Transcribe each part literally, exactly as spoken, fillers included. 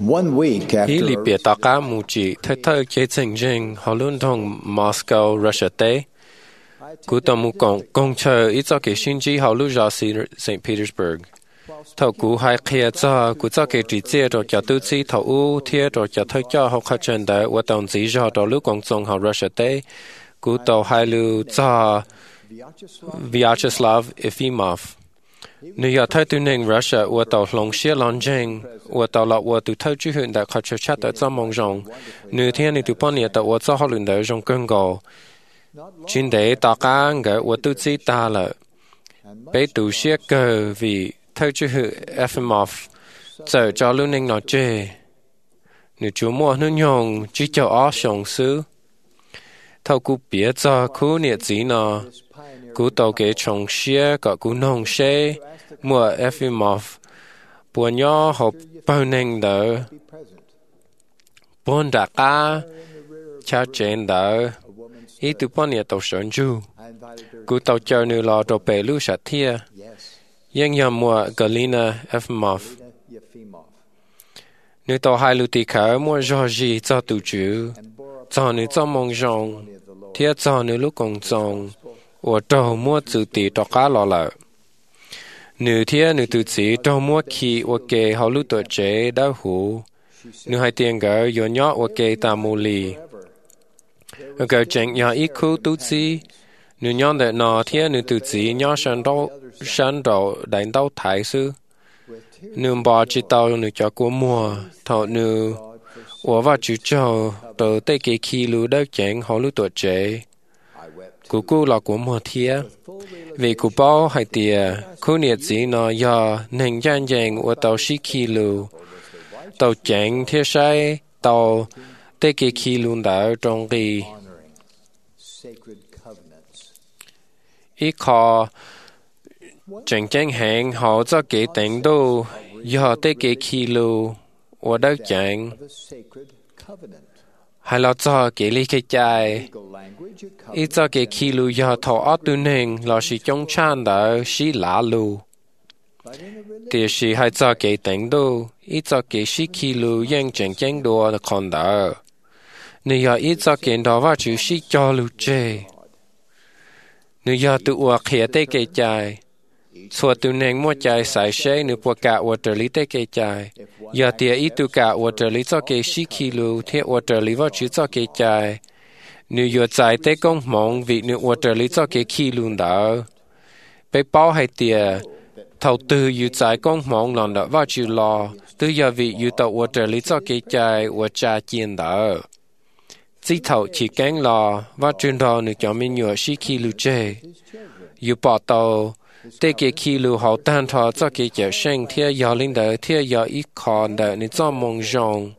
One week Hi li after bia ta ka mu chi thơ thơ chế trình trình họ luôn thong Moscow, Russia tế. Cú tàu mu công công chờ ít cho cái xin chỉ họ luôn ra Saint Petersburg. Thầu cú hai kia cho cú cho cái chỉ chế rồi cho tư chi thầu u thiệt rồi cho thơ cho học khách chân đấy và đồng chí cho đó lúc công trong họ Russia tế. Cú tàu hai lưu cho Vyacheslav Efimov. Nếu giờ thấy tình hình Russia và tàu long xia long jeng và tàu lọ và từ thấy chú huyện đã khai cho chat ở trong mong rong, nếu thiên thì từ bao nhiêu tàu và cho họ luyện đời trong cơn gò, chính để ta cả người và tự chỉ ta là, bé tu xia cơ vì thấy chú huyện Efimov, giờ cho luôn nên nó chê, nếu chú mua nước nhung chỉ cho ó sòng sư, thâu cú biết cho cú nhiệt gì nó. Cú tàu kế trong xia có cú nông xê mua Efimov buồn nhỏ hộp bao nền đỡ buồn đã cá cha chén đỡ ý tụ bao nhiêu tàu sơn du cú tàu chờ nữ lò đồ bể lưu sạch thia yên nhầm mua Galina Efimov nữ tàu hai lưu tì khởi mua Georgie cho tụ chủ cho nữ cho mong rong thia cho nữ lúc công trọng và trâu mua tự tỷ cho cá lò lợ. Nữ thiên nữ tự chỉ trâu mua khí và kê họ lưu tổ chế đau hủ. Nữ hai tiền gỡ dỗ nhỏ và kê tà mù lì. Gỡ chênh nhỏ ít khu tu chí. Nữ nhóm đệ nọ thiên nữ tự chỉ nhỏ sân đau sân đau đánh đau thái sư. Nữ bỏ chỉ tàu nữ cho của mùa. Thọ nữ và vào chú trâu tờ tê kê khí lưu đau chênh họ lưu tổ chế. Cú cú là của một thia, vì cú bao hai tia, cú nhiệt gì nó do nên gian dàng của tàu sĩ khí lưu, tàu chén thia sai tàu tê kê khí luôn đã trong kỳ. Ít khó chẳng chẳng hẹn họ cho kế tính đô do tê kê khí lưu và đất chẳng. Hay là cho kế lý cái chạy. Ít cho cái khí lưu do thọ ớt tư nền là sự chống chan đã sĩ lạ lưu. Thì sự hay cho cái tính đô, ít cho cái sĩ khí lưu yên chẳng chẳng đùa là còn đỡ. Nếu giờ ít cho cái đó vào chữ sĩ cho lưu chê. Nếu giờ tự ua khía tế cái chạy. Xua tư nền mua chạy xảy xế nếu bộ cả ua trở lý tế cái chạy. Giờ thì ít tự cả ua trở lý cho cái sĩ khí lưu thì ua trở lý vào chữ cho cái chạy. Nếu giờ chạy tế công mong vì nếu ua trở lý cho cái khí luôn đó. Bây bao hay tìa, thầu tư dù chạy công mong lòng đó vào chữ lo, tư giờ vì dù tàu ua trở lý cho cái chạy ua cha chiên đó. Chỉ thầu chỉ cánh lo, vào truyền đó nếu cho mình nhờ sĩ khí lưu chê. Dù bỏ tàu, tế cái khí lưu hậu tan thọ cho cái chạy sinh thịa giờ linh đó thịa giờ ít khòn đó nếu cho mong rong.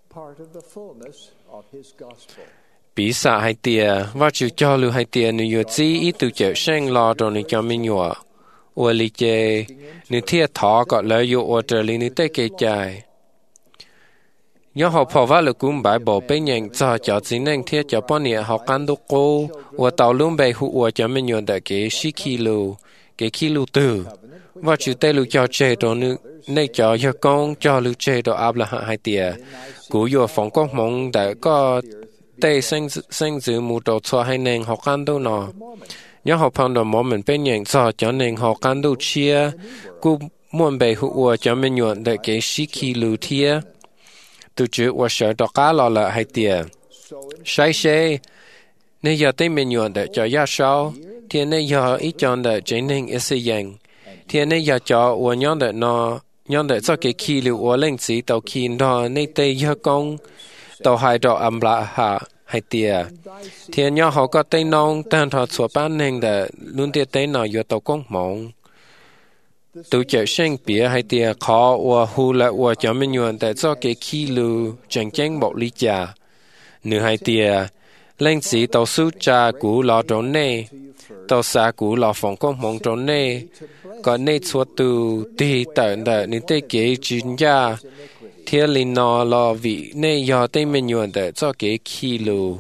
Bí xạ hai tia, và chịu cho lưu hai tia nếu yếu chí ít từ chợ sinh lo rồi nếu cho mình nhọ. Ủa lý chê, nếu thiết thọ gọi lợi dụ ổ trở lý nếu tế kê chài. Nhớ họ phổ vá lực cũng bãi bộ bế nhận cho cho chính năng thiết cho bọn nịa họ cán đô cô, ủa tàu luôn bày hụ ủa cho mình nhọ đại kế sĩ khí lưu, kế khí lưu tử. Và chịu tê lưu cho chê đồ nữ, này cho cho con cho lưu chê đồ áp là hạ hai tia. Cú dùa phóng có mong đã có tê sinh sinh dự mù đồ cho hai nền họ can đâu nọ. Nhớ họ phong đồ mô mình bên nhận cho cho nền họ can đâu chia. Cú muốn bày hữu ua cho mình nhuận để cái sĩ khí lưu thia. Từ chữ ua sở đồ cá lò lợ hai tìa. Sai xê. Nên giờ tên mình nhuận để cho giá sau. Thì nên giờ ít chọn để chế nên ít xây dành. Thì nên giờ cho ua nhóm để nó. Nhóm để cho cái khí lưu ua lên chỉ tàu khí đó nên tê giờ công. Tàu hai đồ âm lạ hạ hai tia. Thì nhỏ họ có tên nông tên họ sửa bán nên để luôn tiết tên nào vô tàu công mộng. Tụ chạy sinh bia hai tia khó và hù lại và cho mình nhuận để cho cái khí lưu chẳng chẳng bộ lý trả. Nữ hai tia lên chỉ tàu sư trà cũ lò trốn nê. Tàu xa cũ lò phòng công mộng trốn nê. Có nê chua tù tì tận để nên tê kế chuyên gia. Thiên linh nó là vị này do tên mình nhuận để cho cái khí lưu.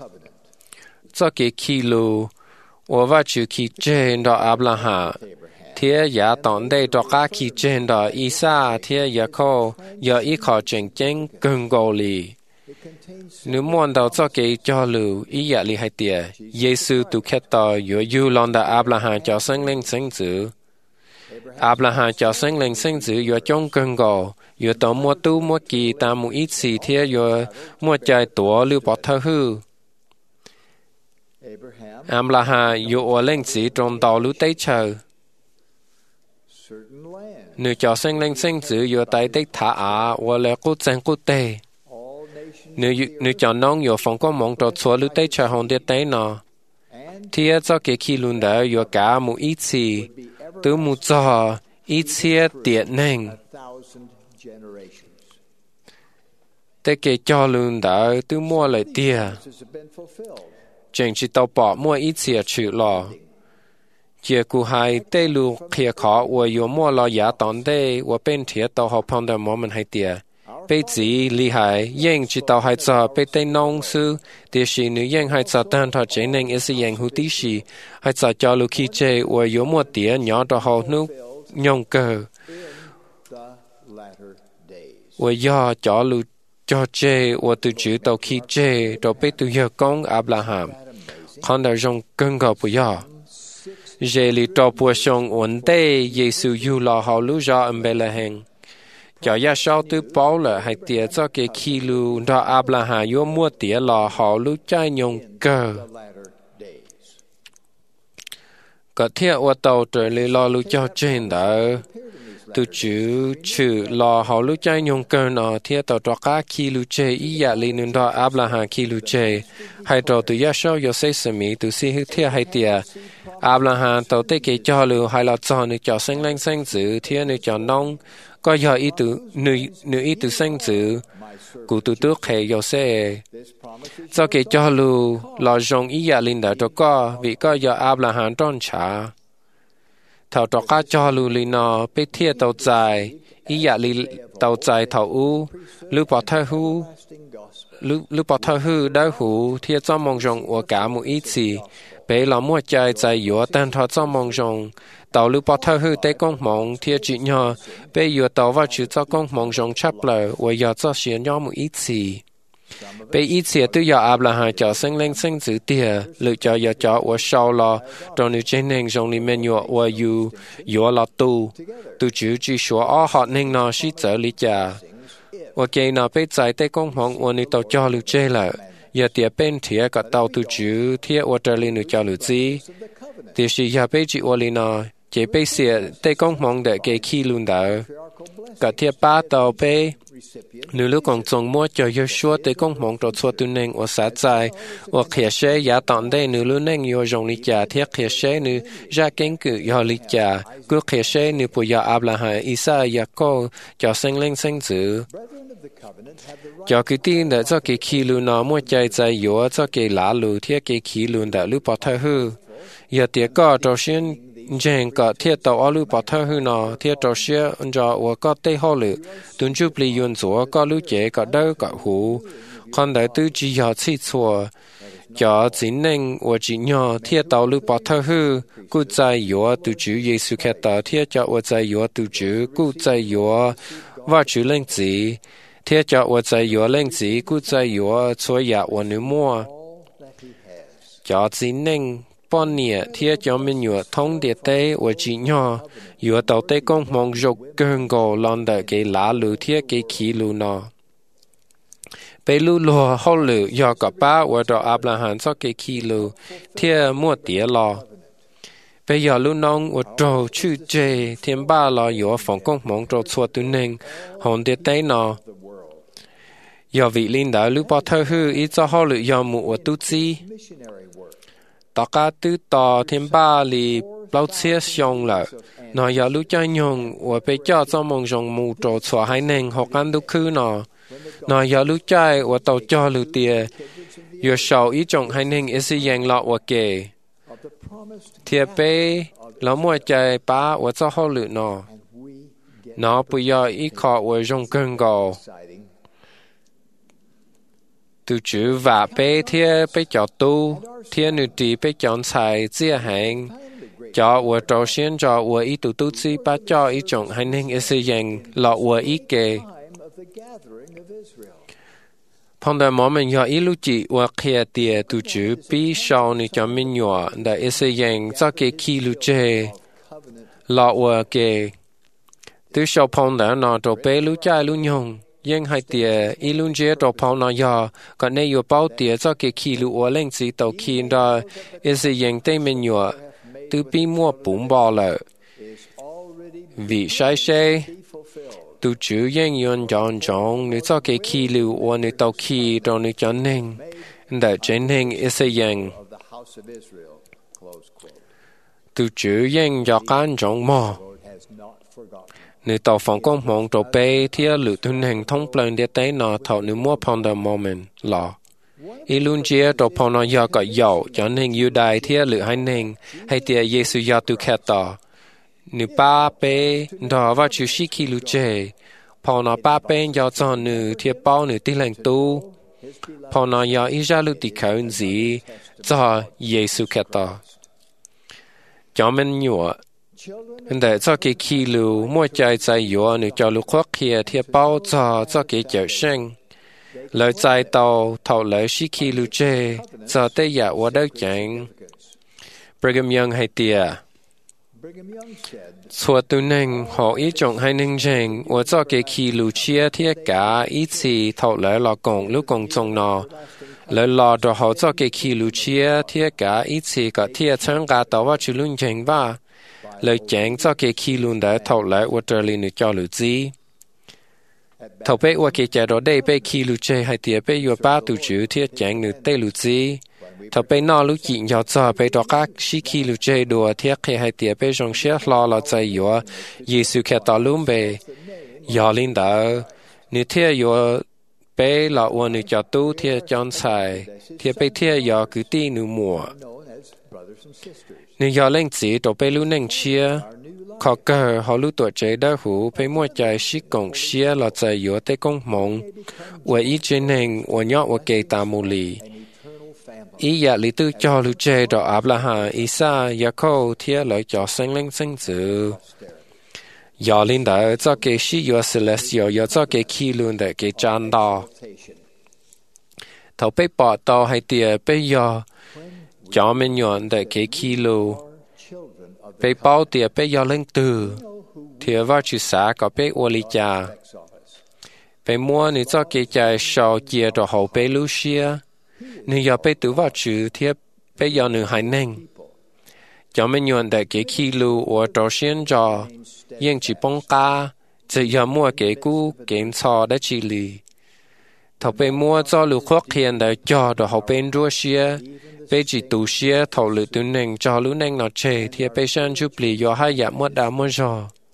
Cho cái khí lưu, và vào chữ khí trên đó áp là hạ. Thế giả tọn đây cho các khi trên đó ý xa thế giả khô giờ ý khó trình chênh cưng gồ lì. Nếu muốn đầu cho cái cho lưu ý giả lì hay tìa, Giê-xu tu khét tỏ yếu yu lòng đã Abraham cho sinh linh sinh tử. Abraham cho sinh linh sinh tử yếu trong cưng gồ, yếu tỏ mua tu mua kỳ ta mua ít xì thế yếu mua chạy tổ lưu bỏ thơ hư. Abraham yếu ở linh sĩ trong tàu lưu tế chờ. Nếu cho sinh linh sinh tử yếu tại tích thả á, và lẽ cút danh cút tê. Nếu nếu cho nông yếu phong có mong cho chúa lưu tế chờ hồn tiết tế nọ. Thì cho cái khi luôn đó yếu cả một ít xì, từ một cho ít xìa tiết nênh. Tế cái cho luôn đó từ mua lại tìa. Chẳng chỉ tàu bỏ mua ít xìa chữ lò. Chỉ cụ hai tế lưu khía khó và yếu mua lò giá tón tế và bên thiệt tàu học phong đà mô mình hay tìa. Bây chỉ lý hại, yên chỉ tàu hai cho bây tế nông sư, địa sĩ nữ yên hai cho tan thọ chế nên ý sĩ yên hữu tí sĩ, hai cho cho lưu khi chế và yếu mua tía nhỏ đỏ hậu nước nhông cờ. Và do cho lưu cho chế và từ chữ tàu khi chế, rồi bây từ giờ công Abraham. Con đã rong cân gò bù yò. Dễ lý trò bùa xong ổn tê, Giê-xu yu lò hào lưu rõ âm bê là hình. Cho ya sau từ bảo là hai tía cho cái khi lưu đó Abraham yu mua tía lò hào lưu chai nhông cờ. Có thiết ở tàu trở lý lò lưu cho trên đó. Từ chữ chữ lò hào lưu chai nhông cờ nọ thiết tàu trò cá khi lưu chê ý dạ lý nương đó Abraham khi lưu chê. Hai trò từ ya sau yu xây sơ mỹ từ si hư thiết hai tía. Abraham tàu tế kế cho lưu hai lọ cho nữ cho sinh lãnh sinh dữ thiết nữ cho nông. Có giờ ý tử nữ nữ ý tử sinh dữ cụ tự tước hệ dầu xe. Do kế cho lưu lò rong ý dạ linh đã cho có vì có giờ Abraham tròn trả. Thảo trọ cá cho lưu linh nọ bê thiết tàu dài ý dạ linh tàu dài thảo u lưu bỏ thơ hư lưu bỏ thơ hư đá hủ thiết cho mong rong của cả một ít gì. Bế là mua chạy chạy yếu tên thọ cho mong rong. Tàu lưu bỏ thơ hư tế công mong thiết chỉ nhỏ. Bế yếu tàu vào chữ cho công mong rong chấp lờ và yếu cho xuyên nhỏ một ít gì. Bế ít gì tư yếu Abraham cho sinh linh sinh dữ tìa. Lưu cho yếu cho ở sau lò. Trong nữ trên hình rong lý men yếu ở yếu yếu là tu. Tu chữ chỉ số ở họ nên nó sĩ trở lý trả. Và kê nó bế chạy tế công mong ở nữ tàu cho lưu chê lợ. Giờ tiệt bên thiệt cả tàu tu chữ thiệt ở đây linh cho lưu gì, thì sự giờ bây giờ ở linh nó chỉ bây giờ tay công mong để cái khi luôn đó, cả thiệt ba tàu bây, nếu lúc còn trồng mua cho yêu số tay công mong cho số tu nên ở xã trái, ở khía xe giá tận đây nếu lúc nên yêu dùng lý trả thiệt khía xe nếu ra kiến cử yêu lý trả, cứ khía xe nếu bây giờ Abraham, Isaac, Jacob cho sinh linh sinh tử. Cho cái tin đã cho cái khí lưu nó mua chạy chạy yếu cho cái lá lưu thiết cái khí lưu đã lưu bỏ thơ hư. Giờ tiết có trò xuyên dành có thiết tàu ở lưu bỏ thơ hư nó thiết trò xuyên cho ở có tê hô lưu. Tuần chụp lý yuan chúa có lưu chế có đau có hú. Còn đại tư chỉ nhỏ chỉ chùa. Cho chính nên ở chỉ nhỏ thiết tàu lưu bỏ thơ hư. Cụ chạy yếu từ chữ Giê-xu khét tàu thiết cho ở chạy yếu từ chữ cụ chạy yếu và chữ linh gì. Thiết cho ở在有令子，故在有所有我女摸。cho chính nên bọn nhẹ thiết cho mình nhựa thông địa tế ở chỉ nhỏ, nhựa tàu tế công mong rục cơn gồ lon đợi cái lá lù thiết cái khí lù nọ. Bây lù lùa hô lù do cả ba ở đó Abraham cho cái khí lù thiết mua tía lò. Bây giờ lúc nông ở trò chữ chê thêm ba lò nhựa phòng công mong trò chua tu nên hồn địa tế nọ. Do vị linh đạo lưu bỏ thơ hư ít cho họ lựa do mụ ở tu chi. Tất cả tư tỏ thêm ba lì bao chia xong lợ. Nó do lưu cho nhung ở bế cho cho mong rộng mù trò xóa hai nền hoặc ăn đúc khư nó. Nó do lưu chạy ở tàu cho lưu tìa. Dù sau ý trọng hai nền ý sĩ dành lọ ở kề. Thiệt bế là mua chạy ba ở cho họ lựa nó. Nó bây giờ ý khó ở rộng cơn gò. Từ chữ và bế thiết bế cho tu, thiết nữ trí bế chọn xài chia hành, cho我首先cho我一度都知把叫一種係能一時人落我一嘅。碰到我們要一路記我開啲都主必少你就明咗，但一時人就嘅記錄啫，落我嘅，都少碰到那就俾路ใจ路用。ยังให้เตียอีลุนเจตัวพอนายาก็ในอยู่เป้าเตียจะเกขีลูอเล่งสีตัวขีนได้เอสิยังเต้เมนยัวตูปีมัวปุ่มบอเลยวิใช้ใช้ตูจูยังยนจอนจงนึกจะเกขีลูอนึกตัวขีตัวนึกจันหิงแต่เจนหิงเอสิยังตูจูยังอยากการจงมอนึกตัวฟังกงมองตัวเป้ที่หลุดทุนแห่งท่องเปลืองเดียเต้นอเท่านึกมัวพอนเดอร์โมเมนต์หล่ออีลุนเจียตัวพอนอยาก็ยาวจนแห่งยูได้ที่หลุดให้แห่งให้เตียเยซูยาตุแค่ต่อนึกป้าเป้ดอว่าชูชิคิลุเจพอนอป้าเป้ยาวจอนนึกที่เป้านึกที่แหล่งตู้พอนอยาอิจาลุติเขาอินซีจะเยซูแค่ต่อจอมันอยู่แต่จะเกี่ยขี้ลูมั่วใจใจยัวนึกจะลุกควักเขียเทียเป้าจะจะเกี่ยเจ้าเชิงเลยใจโตเท่าเลยชิขี้ลูเจจะได้อยากว่าได้จังบริกรรมยังให้เตียส่วนตัวหนึ่งหออีจงให้หนึ่งเจงว่าจะเกี่ยขี้ลูเชียเทียกาอีสีเท่าเลยหลอกงลูกกงจงนอเลยรอตัวเขาจะเกี่ยขี้ลูเชียเทียกาอีสีก็เทียเชิงกาแต่ว่าชุลุนเจงว่าเลยแจ้งจะเกี่ยขี้ลุนได้เท่าไรว่าเจอลินจะหรือจีเท่าไปว่าเกี่ยจะรอได้ไปขี้ลุเจให้เตียไปอยู่ป้าตูจูที่แจ้งหนึ่งเตลุจีเท่าไปนอลุจิยาวจะไปตัวกักชิขี้ลุเจดัวเทียเคให้เตียไปจงเชื่อรอเราใจอยู่เยซูแค่ต่อลุ่มไปยอลินดานี่เทียอยู่ไปหลอกวันนึจะตู้เทียจอนใส่เทียไปเทียยอคือตีหนูมัวนี่ยอเล่งสีตัวไปรู้นั่งเชียขอเกิดเขารู้ตัวใจได้หูไปมั่วใจชิกงเชียเราใจอยู่แต่กงมงว่าอีเจนเองว่ายอว่าเกตามูลีอีอยากลิตู้จอรู้ใจดอกอับละหาอีซายาโคเทียเลยจอเซ็งเล่งเซ็งจือยอลินดาจะเกชิยอเซเลสยอยอจะเกขี้ลุนแต่เกจันดอเขาไปปอดต่อให้เตียไปยอจอมันย้อนแต่เกขี้ลูไปเป้าเตียไปยอเล่งตือเทียว่าชุสาก็ไปอวลิจาไปมัวนี่จะเกใจชาวเจียตัวเขาไปลูเชียนี่ยอไปตือว่าชื่อเทียไปยอหนึ่งหายเน่งจอมันย้อนแต่เกขี้ลูว่าตัวเชียนจอยังจีปงกาจะยอมัวเกกูเกณฑ์ชอได้ชิลีเขาไปมัวจะลูกควักเทียนแต่จอตัวเขาเป็นรัวเชียไปจีตูเชียถอดหรือตัวหนึ่งจอรู้หนึ่งนอเชเทียไปชันจุปลียอให้ยามัวดามจอ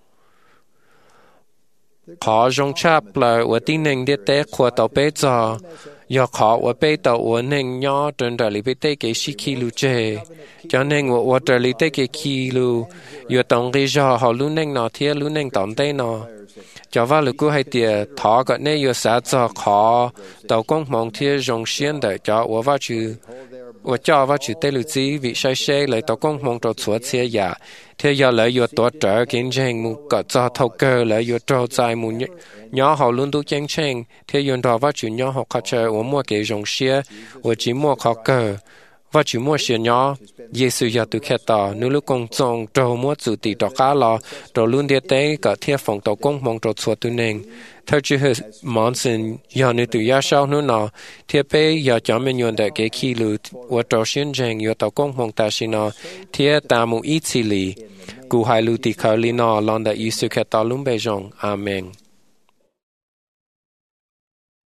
ขอจงชาปลายว่าที่หนึ่งเดียเตะขวดต่อไปจอยอขอว่าไปต่อว่าหนึ่งย่อจนแต่ลิไปเตะเกชิคิลูเจจอหนึ่งว่าว่าแต่ลิเตะเกคิลูอยู่ตรงที่จอเขารู้หนึ่งนอเทียรู้หนึ่งตอนเตะนอจอว่าลูกกูให้เตียถอก็เนี่ยอยู่สาจอขอต่อกงมองเทียจงเชียนแต่จอว่าว่าจือ我叫我去对路子为谁谁来到公梦着错切呀？他要来要多这见证木个早头个来要招在木鸟好轮都见证，他用到我去鸟好卡车我莫给容些，我只莫考个。ว่าจุมัวเสียญอเยซูอยากตุแค่ต่อนุลุกงจงโตมัวจุติดอกกาลอโตลุนเดียเต้ก็เทียฝงโตกงมองโตสวดตุเนงเธอจะเห็นมอนสินยานุตุยาเช้านุนอเทียเป้ยาจอมยนแต่เกขี้ลูว่าโตเชียนเจงยาโตกงมองตาชินอเทียตามุอีซิลีกูไฮลูติคาลินอลอนดาอิสุแค่ต่อลุมเบจงอาเมน